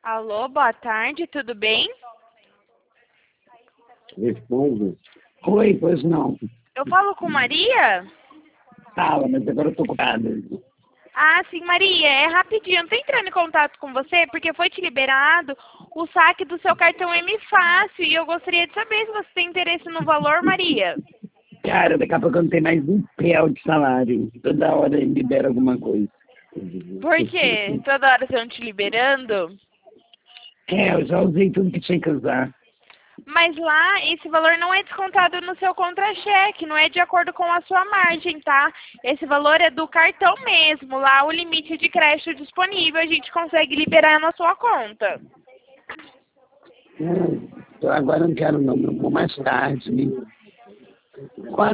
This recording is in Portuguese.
Alô, boa tarde, tudo bem? Responde. Oi, pois não. Eu falo com Maria? Fala, mas agora eu tô ocupada. Ah, sim, Maria, é rapidinho. Eu tô entrando em contato com você porque foi te liberado o saque do seu cartão M Fácil e eu gostaria de saber se você tem interesse no valor, Maria. Cara, daqui a pouco eu não tenho mais um real de salário. Toda hora ele libera alguma coisa. Por quê? Toda hora estão te liberando? Eu já usei tudo que tinha que usar. Mas lá, esse valor não é descontado no seu contra-cheque, não é de acordo com a sua margem, tá? Esse valor é do cartão mesmo. Lá, o limite de crédito disponível, a gente consegue liberar na sua conta. Agora eu não quero não, mais tarde.